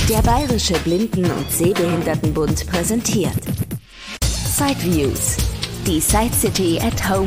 Der Bayerische Blinden- und Sehbehindertenbund präsentiert Sideviews, die Side City at Home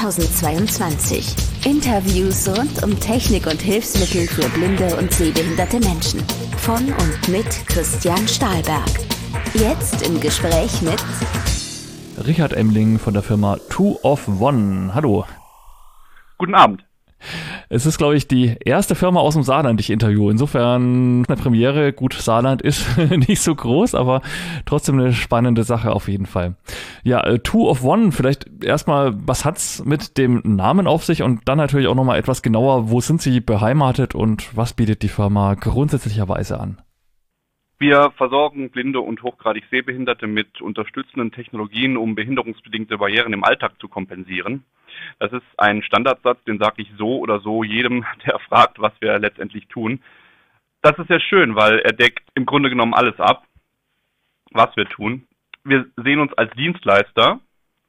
2022. Interviews rund um Technik und Hilfsmittel für blinde und sehbehinderte Menschen. Von und mit Christian Stahlberg. Jetzt im Gespräch mit Richard Emling von der Firma 2 of 1. Hallo. Guten Abend. Es ist, glaube ich, die erste Firma aus dem Saarland, die ich interviewe. Insofern eine Premiere. Gut, Saarland ist nicht so groß, aber trotzdem eine spannende Sache auf jeden Fall. Ja, 2 of 1, vielleicht erstmal, was hat's mit dem Namen auf sich und dann natürlich auch nochmal etwas genauer, wo sind Sie beheimatet und was bietet die Firma grundsätzlicherweise an? Wir versorgen blinde und hochgradig Sehbehinderte mit unterstützenden Technologien, um behinderungsbedingte Barrieren im Alltag zu kompensieren. Das ist ein Standardsatz, den sage ich so oder so jedem, der fragt, was wir letztendlich tun. Das ist sehr schön, weil er deckt im Grunde genommen alles ab, was wir tun. Wir sehen uns als Dienstleister,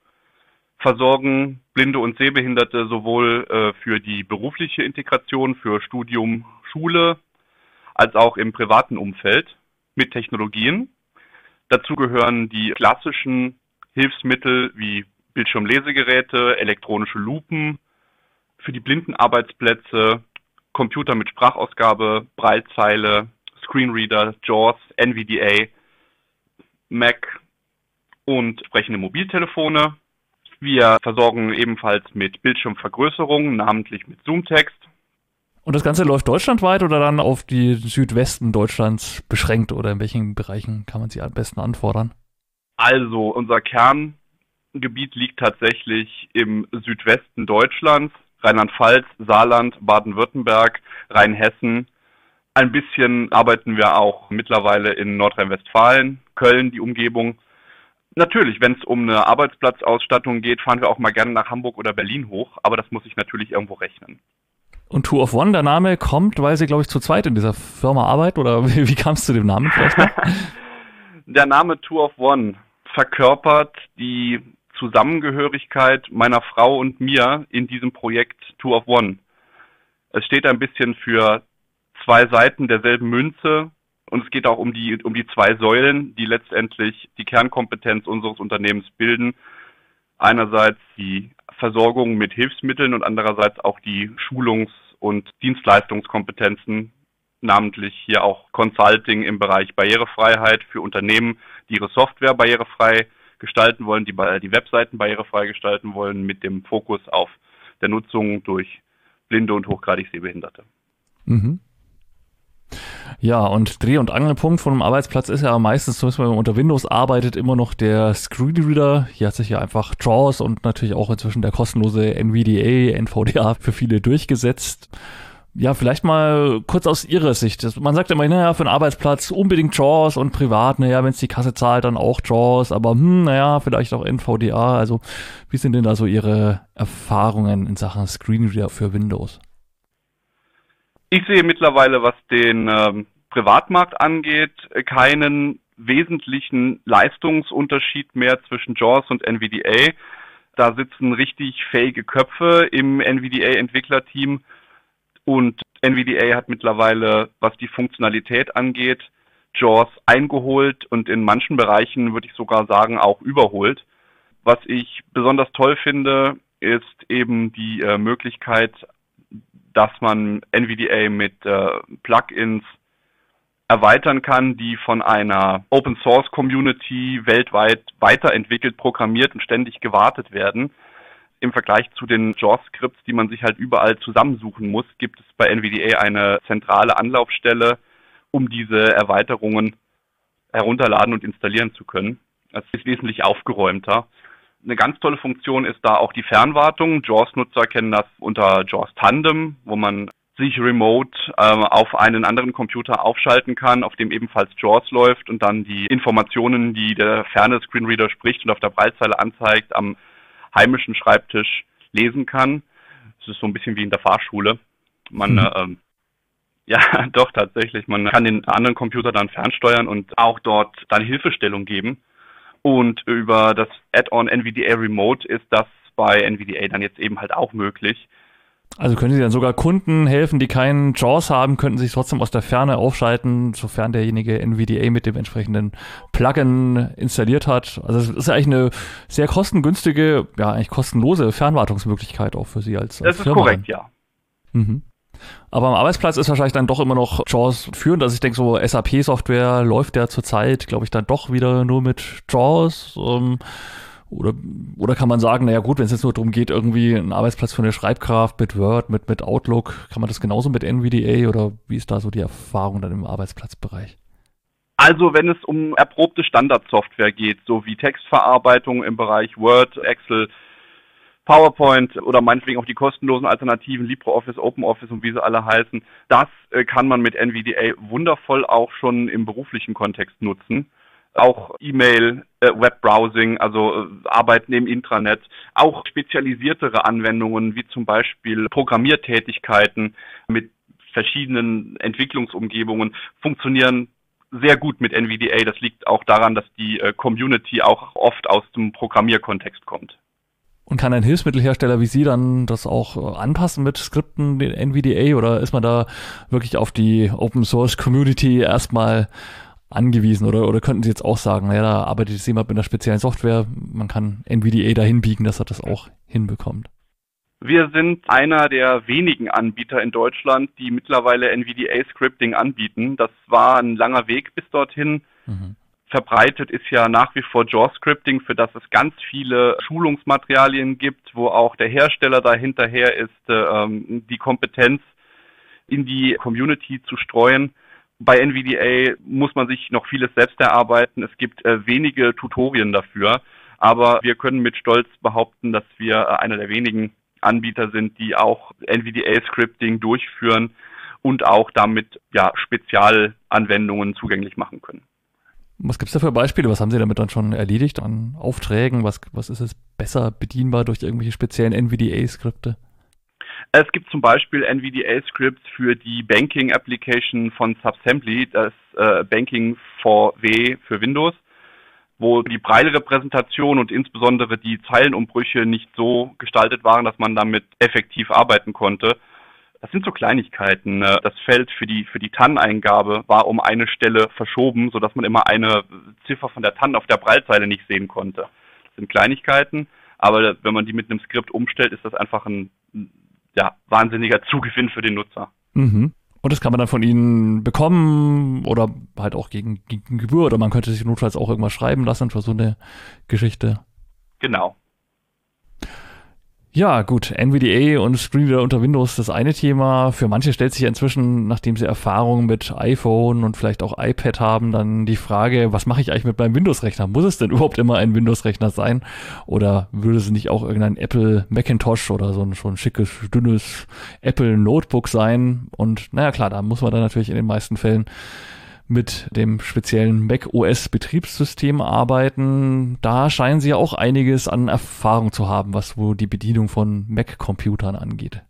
versorgen blinde und Sehbehinderte sowohl für die berufliche Integration, für Studium, Schule, als auch im privaten Umfeld mit Technologien. Dazu gehören die klassischen Hilfsmittel wie Bildschirmlesegeräte, elektronische Lupen, für die Blindenarbeitsplätze, Computer mit Sprachausgabe, Braillezeile, Screenreader, JAWS, NVDA, Mac und sprechende Mobiltelefone. Wir versorgen ebenfalls mit Bildschirmvergrößerung, namentlich mit Zoomtext. Und das Ganze läuft deutschlandweit oder dann auf die Südwesten Deutschlands beschränkt oder in welchen Bereichen kann man sie am besten anfordern? Also unser Kerngebiet liegt tatsächlich im Südwesten Deutschlands, Rheinland-Pfalz, Saarland, Baden-Württemberg, Rheinhessen. Ein bisschen arbeiten wir auch mittlerweile in Nordrhein-Westfalen, Köln, die Umgebung. Natürlich, wenn es um eine Arbeitsplatzausstattung geht, fahren wir auch mal gerne nach Hamburg oder Berlin hoch, aber das muss ich natürlich irgendwo rechnen. Und 2 of 1, der Name kommt, weil Sie, glaube ich, zu zweit in dieser Firma arbeiten, oder wie kam es zu dem Namen vielleicht noch? Der Name 2 of 1 verkörpert die Zusammengehörigkeit meiner Frau und mir in diesem Projekt 2 of 1. Es steht ein bisschen für zwei Seiten derselben Münze und es geht auch um die zwei Säulen, die letztendlich die Kernkompetenz unseres Unternehmens bilden. Einerseits die Versorgung mit Hilfsmitteln und andererseits auch die Schulungs- und Dienstleistungskompetenzen, namentlich hier auch Consulting im Bereich Barrierefreiheit für Unternehmen, die ihre Software barrierefrei gestalten wollen, die Webseiten barrierefrei gestalten wollen, mit dem Fokus auf der Nutzung durch blinde und hochgradig Sehbehinderte. Mhm. Ja, und Dreh- und Angelpunkt von einem Arbeitsplatz ist ja meistens, zumindest wenn man unter Windows arbeitet, immer noch der Screenreader. Hier hat sich ja einfach JAWS und natürlich auch inzwischen der kostenlose NVDA, NVDA für viele durchgesetzt. Ja, vielleicht mal kurz aus Ihrer Sicht. Man sagt immer, naja, für einen Arbeitsplatz unbedingt JAWS und privat, naja, wenn es die Kasse zahlt, dann auch JAWS, aber naja, vielleicht auch NVDA. Also wie sind denn da so Ihre Erfahrungen in Sachen Screenreader für Windows? Ich sehe mittlerweile, was den Privatmarkt angeht, keinen wesentlichen Leistungsunterschied mehr zwischen JAWS und NVDA. Da sitzen richtig fähige Köpfe im NVDA-Entwicklerteam und NVDA hat mittlerweile, was die Funktionalität angeht, JAWS eingeholt und in manchen Bereichen, würde ich sogar sagen, auch überholt. Was ich besonders toll finde, ist eben die Möglichkeit, dass man NVDA mit Plugins erweitern kann, die von einer Open-Source-Community weltweit weiterentwickelt, programmiert und ständig gewartet werden. Im Vergleich zu den JAWS-Skripts, die man sich halt überall zusammensuchen muss, gibt es bei NVDA eine zentrale Anlaufstelle, um diese Erweiterungen herunterladen und installieren zu können. Das ist wesentlich aufgeräumter. Eine ganz tolle Funktion ist da auch die Fernwartung. JAWS-Nutzer kennen das unter JAWS Tandem, wo man sich remote auf einen anderen Computer aufschalten kann, auf dem ebenfalls JAWS läuft und dann die Informationen, die der ferne Screenreader spricht und auf der Braillezeile anzeigt, am heimischen Schreibtisch lesen kann. Das ist so ein bisschen wie in der Fahrschule. Ja, doch tatsächlich. Man kann den anderen Computer dann fernsteuern und auch dort dann Hilfestellung geben. Und über das Add-on NVDA Remote ist das bei NVDA dann jetzt eben halt auch möglich. Also können Sie dann sogar Kunden helfen, die keinen JAWS haben, könnten sich trotzdem aus der Ferne aufschalten, sofern derjenige NVDA mit dem entsprechenden Plugin installiert hat. Also es ist ja eigentlich eine sehr kostengünstige, ja eigentlich kostenlose Fernwartungsmöglichkeit auch für Sie als Firma. Das ist korrekt, ja. Mhm. Aber am Arbeitsplatz ist wahrscheinlich dann doch immer noch JAWS führend. Also ich denke, so SAP-Software läuft ja zurzeit, glaube ich, dann doch wieder nur mit JAWS. Oder kann man sagen, naja gut, wenn es jetzt nur darum geht, irgendwie einen Arbeitsplatz für eine Schreibkraft mit Word, mit Outlook, kann man das genauso mit NVDA oder wie ist da so die Erfahrung dann im Arbeitsplatzbereich? Also wenn es um erprobte Standardsoftware geht, so wie Textverarbeitung im Bereich Word, Excel, PowerPoint oder meinetwegen auch die kostenlosen Alternativen LibreOffice, OpenOffice und wie sie alle heißen, das kann man mit NVDA wundervoll auch schon im beruflichen Kontext nutzen. Auch E-Mail, Webbrowsing, also Arbeiten im Intranet, auch spezialisiertere Anwendungen wie zum Beispiel Programmiertätigkeiten mit verschiedenen Entwicklungsumgebungen funktionieren sehr gut mit NVDA. Das liegt auch daran, dass die Community auch oft aus dem Programmierkontext kommt. Und kann ein Hilfsmittelhersteller wie Sie dann das auch anpassen mit Skripten, den NVDA, oder ist man da wirklich auf die Open Source Community erstmal angewiesen oder könnten Sie jetzt auch sagen, naja, da arbeitet jetzt jemand mit einer speziellen Software, man kann NVDA dahin biegen, dass er das auch hinbekommt? Wir sind einer der wenigen Anbieter in Deutschland, die mittlerweile NVDA-Scripting anbieten. Das war ein langer Weg bis dorthin. Verbreitet ist ja nach wie vor JAWS-Scripting, für das es ganz viele Schulungsmaterialien gibt, wo auch der Hersteller dahinterher ist, die Kompetenz in die Community zu streuen. Bei NVDA muss man sich noch vieles selbst erarbeiten. Es gibt wenige Tutorien dafür, aber wir können mit Stolz behaupten, dass wir einer der wenigen Anbieter sind, die auch NVDA-Scripting durchführen und auch damit Spezialanwendungen zugänglich machen können. Was gibt es da für Beispiele? Was haben Sie damit dann schon erledigt an Aufträgen? Was ist es besser bedienbar durch irgendwelche speziellen NVDA-Skripte? Es gibt zum Beispiel NVDA-Scripts für die Banking-Application von Subsembly, das Banking VW für Windows, wo die Braille-Repräsentation und insbesondere die Zeilenumbrüche nicht so gestaltet waren, dass man damit effektiv arbeiten konnte. Das sind so Kleinigkeiten. Das Feld für die TAN-Eingabe war um eine Stelle verschoben, sodass man immer eine Ziffer von der TAN auf der Braillezeile nicht sehen konnte. Das sind Kleinigkeiten, aber wenn man die mit einem Skript umstellt, ist das einfach ein wahnsinniger Zugewinn für den Nutzer. Mhm. Und das kann man dann von Ihnen bekommen oder halt auch gegen Gebühr, oder man könnte sich notfalls auch irgendwas schreiben lassen für so eine Geschichte. Genau. Ja, gut, NVDA und Screenreader unter Windows, das eine Thema. Für manche stellt sich ja inzwischen, nachdem sie Erfahrung mit iPhone und vielleicht auch iPad haben, dann die Frage, was mache ich eigentlich mit meinem Windows-Rechner? Muss es denn überhaupt immer ein Windows-Rechner sein? Oder würde es nicht auch irgendein Apple Macintosh oder so ein schickes, dünnes Apple Notebook sein? Und naja, klar, da muss man dann natürlich in den meisten Fällen mit dem speziellen Mac OS Betriebssystem arbeiten. Da scheinen Sie ja auch einiges an Erfahrung zu haben, was wohl die Bedienung von Mac-Computern angeht.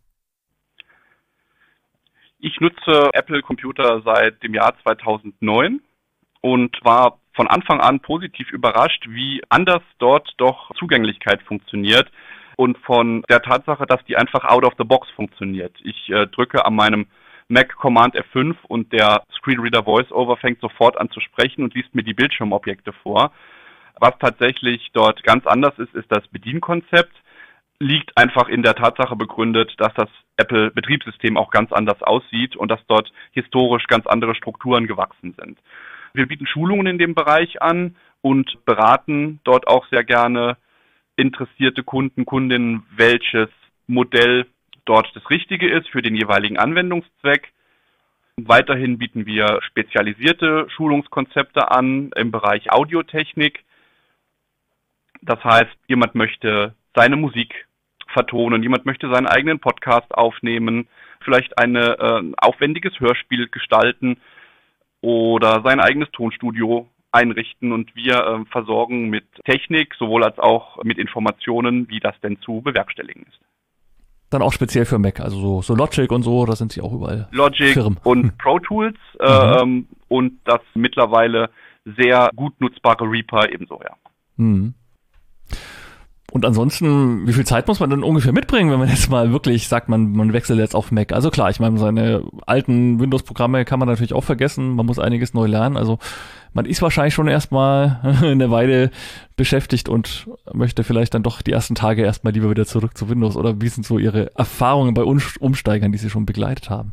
Ich nutze Apple-Computer seit dem Jahr 2009 und war von Anfang an positiv überrascht, wie anders dort doch Zugänglichkeit funktioniert und von der Tatsache, dass die einfach out of the box funktioniert. Ich drücke an meinem Mac Command F5 und der Screenreader VoiceOver fängt sofort an zu sprechen und liest mir die Bildschirmobjekte vor. Was tatsächlich dort ganz anders ist, ist das Bedienkonzept. Liegt einfach in der Tatsache begründet, dass das Apple-Betriebssystem auch ganz anders aussieht und dass dort historisch ganz andere Strukturen gewachsen sind. Wir bieten Schulungen in dem Bereich an und beraten dort auch sehr gerne interessierte Kunden, Kundinnen, welches Modell dort das Richtige ist für den jeweiligen Anwendungszweck. Weiterhin bieten wir spezialisierte Schulungskonzepte an im Bereich Audiotechnik. Das heißt, jemand möchte seine Musik vertonen, jemand möchte seinen eigenen Podcast aufnehmen, vielleicht ein aufwendiges Hörspiel gestalten oder sein eigenes Tonstudio einrichten, und wir versorgen mit Technik sowohl als auch mit Informationen, wie das denn zu bewerkstelligen ist. Dann auch speziell für Mac, also so Logic und so, da sind Sie auch überall. Logic Firmen. Und Pro Tools und das mittlerweile sehr gut nutzbare Reaper ebenso, ja. Mhm. Und ansonsten, wie viel Zeit muss man dann ungefähr mitbringen, wenn man jetzt mal wirklich sagt, man wechselt jetzt auf Mac? Also klar, ich meine, seine alten Windows-Programme kann man natürlich auch vergessen. Man muss einiges neu lernen. Also man ist wahrscheinlich schon erstmal eine Weile beschäftigt und möchte vielleicht dann doch die ersten Tage erstmal lieber wieder zurück zu Windows. Oder wie sind so Ihre Erfahrungen bei Umsteigern, die Sie schon begleitet haben?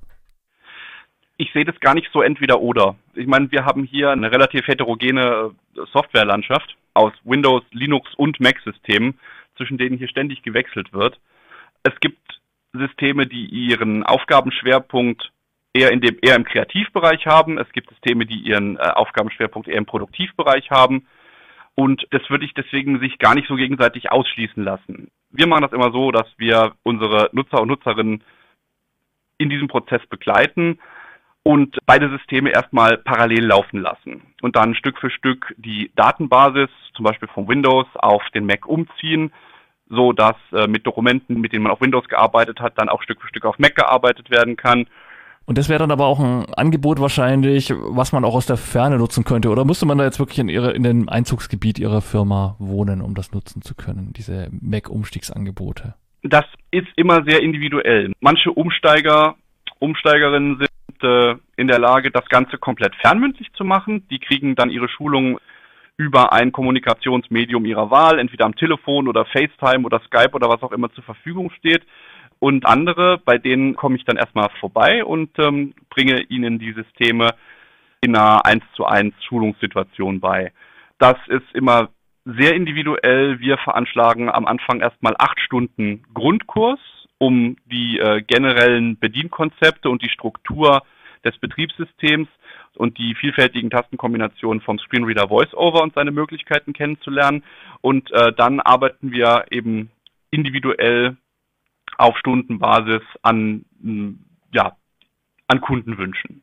Ich sehe das gar nicht so entweder oder. Ich meine, wir haben hier eine relativ heterogene Softwarelandschaft aus Windows, Linux und Mac-Systemen, zwischen denen hier ständig gewechselt wird. Es gibt Systeme, die ihren Aufgabenschwerpunkt eher im Kreativbereich haben. Es gibt Systeme, die ihren Aufgabenschwerpunkt eher im Produktivbereich haben. Und das würde ich deswegen sich gar nicht so gegenseitig ausschließen lassen. Wir machen das immer so, dass wir unsere Nutzer und Nutzerinnen in diesem Prozess begleiten und beide Systeme erstmal parallel laufen lassen und dann Stück für Stück die Datenbasis, zum Beispiel von Windows, auf den Mac umziehen, so dass mit Dokumenten, mit denen man auf Windows gearbeitet hat, dann auch Stück für Stück auf Mac gearbeitet werden kann. Und das wäre dann aber auch ein Angebot wahrscheinlich, was man auch aus der Ferne nutzen könnte. Oder müsste man da jetzt wirklich in dem Einzugsgebiet Ihrer Firma wohnen, um das nutzen zu können, diese Mac-Umstiegsangebote? Das ist immer sehr individuell. Manche Umsteigerinnen sind in der Lage, das Ganze komplett fernmündlich zu machen. Die kriegen dann ihre Schulung über ein Kommunikationsmedium ihrer Wahl, entweder am Telefon oder FaceTime oder Skype oder was auch immer zur Verfügung steht. Und andere, bei denen komme ich dann erstmal vorbei und bringe ihnen die Systeme in einer 1:1 Schulungssituation bei. Das ist immer sehr individuell. Wir veranschlagen am Anfang erstmal 8 Stunden Grundkurs, um die generellen Bedienkonzepte und die Struktur des Betriebssystems und die vielfältigen Tastenkombinationen vom Screenreader VoiceOver und seine Möglichkeiten kennenzulernen. Und dann arbeiten wir eben individuell auf Stundenbasis an Kundenwünschen.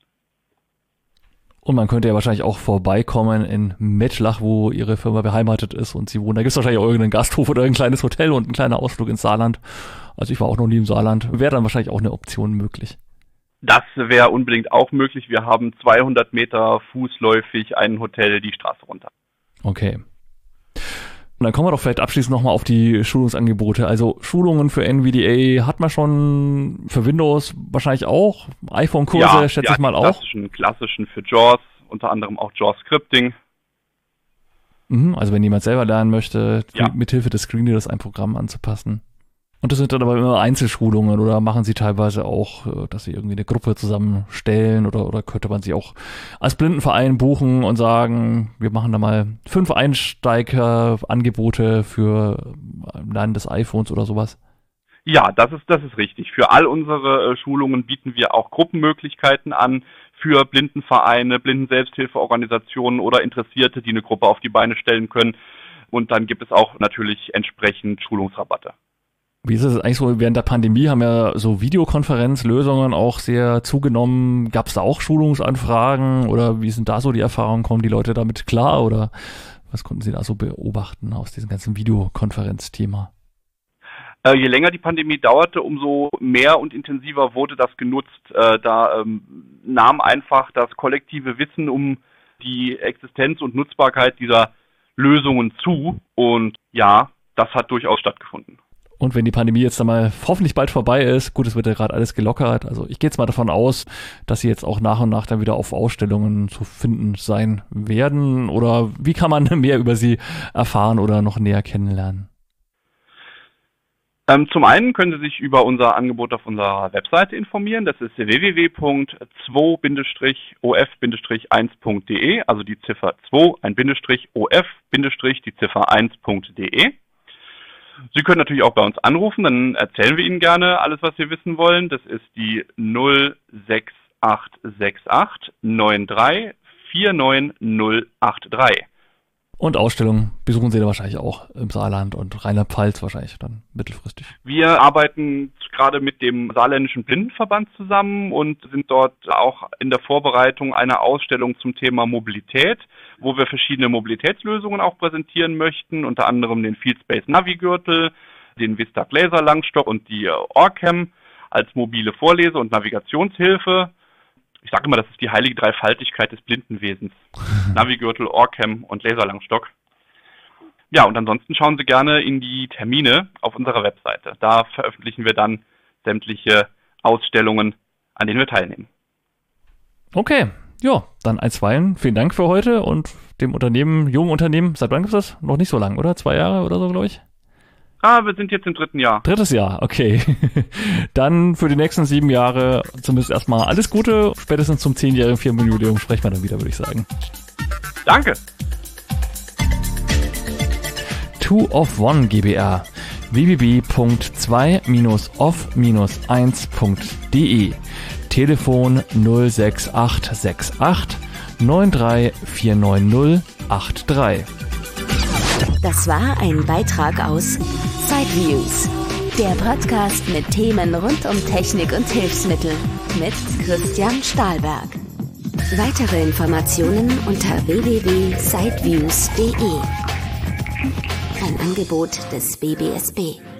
Und man könnte ja wahrscheinlich auch vorbeikommen in Mettlach, wo Ihre Firma beheimatet ist und Sie wohnen. Da gibt es wahrscheinlich auch irgendeinen Gasthof oder ein kleines Hotel und ein kleiner Ausflug ins Saarland. Also ich war auch noch nie im Saarland. Wäre dann wahrscheinlich auch eine Option möglich. Das wäre unbedingt auch möglich. Wir haben 200 Meter fußläufig ein Hotel die Straße runter. Okay. Und dann kommen wir doch vielleicht abschließend nochmal auf die Schulungsangebote. Also Schulungen für NVDA hat man schon, für Windows wahrscheinlich auch, iPhone-Kurse schätze ich mal auch. Klassischen für JAWS, unter anderem auch JAWS Scripting. Also wenn jemand selber lernen möchte, mithilfe des Screenreaders ein Programm anzupassen. Und das sind dann aber immer Einzelschulungen oder machen Sie teilweise auch, dass Sie irgendwie eine Gruppe zusammenstellen oder könnte man sich auch als Blindenverein buchen und sagen, wir machen da mal 5 Einsteigerangebote für Lernen des iPhones oder sowas? Ja, das ist richtig. Für all unsere Schulungen bieten wir auch Gruppenmöglichkeiten an für Blindenvereine, Blinden-Selbsthilfeorganisationen oder Interessierte, die eine Gruppe auf die Beine stellen können. Und dann gibt es auch natürlich entsprechend Schulungsrabatte. Wie ist es eigentlich so, während der Pandemie haben ja so Videokonferenzlösungen auch sehr zugenommen. Gab es da auch Schulungsanfragen oder wie sind da so die Erfahrungen? Kommen die Leute damit klar oder was konnten Sie da so beobachten aus diesem ganzen Videokonferenzthema? Je länger die Pandemie dauerte, umso mehr und intensiver wurde das genutzt. Da nahm einfach das kollektive Wissen um die Existenz und Nutzbarkeit dieser Lösungen zu und ja, das hat durchaus stattgefunden. Und wenn die Pandemie jetzt dann mal hoffentlich bald vorbei ist, gut, es wird ja gerade alles gelockert, also ich gehe jetzt mal davon aus, dass sie jetzt auch nach und nach dann wieder auf Ausstellungen zu finden sein werden oder wie kann man mehr über sie erfahren oder noch näher kennenlernen? Zum einen können Sie sich über unser Angebot auf unserer Webseite informieren, das ist www.2-of-1.de, also die Ziffer 2, ein Bindestrich, OF, Bindestrich, die Ziffer 1.de. Sie können natürlich auch bei uns anrufen, dann erzählen wir Ihnen gerne alles, was Sie wissen wollen. Das ist die 06868 93 49083. Und Ausstellungen besuchen Sie da wahrscheinlich auch im Saarland und Rheinland-Pfalz wahrscheinlich dann mittelfristig. Wir arbeiten gerade mit dem Saarländischen Blindenverband zusammen und sind dort auch in der Vorbereitung einer Ausstellung zum Thema Mobilität, wo wir verschiedene Mobilitätslösungen auch präsentieren möchten, unter anderem den Fieldspace Navigürtel, den Vistag Laser Langstock und die Orcam als mobile Vorlese- und Navigationshilfe. Ich sage immer, das ist die heilige Dreifaltigkeit des Blindenwesens. Navigürtel, Orcam und Laserlangstock. Ja, und ansonsten schauen Sie gerne in die Termine auf unserer Webseite. Da veröffentlichen wir dann sämtliche Ausstellungen, an denen wir teilnehmen. Okay, ja, dann einstweilen. Vielen Dank für heute und dem jungen Unternehmen, seit wann gibt es das? Noch nicht so lang, oder? 2 Jahre oder so, glaube ich? Wir sind jetzt im 3. Jahr. 3. Jahr, okay. Dann für die nächsten 7 Jahre zumindest erstmal alles Gute. Spätestens zum 10-jährigen Firmenjubiläum sprechen wir dann wieder, würde ich sagen. Danke. 2of1 GbR www.2-of-1.de Telefon 06868 9349083. Das war ein Beitrag aus Sideviews, der Podcast mit Themen rund um Technik und Hilfsmittel mit Christian Stahlberg. Weitere Informationen unter www.sideviews.de. Ein Angebot des BBSB.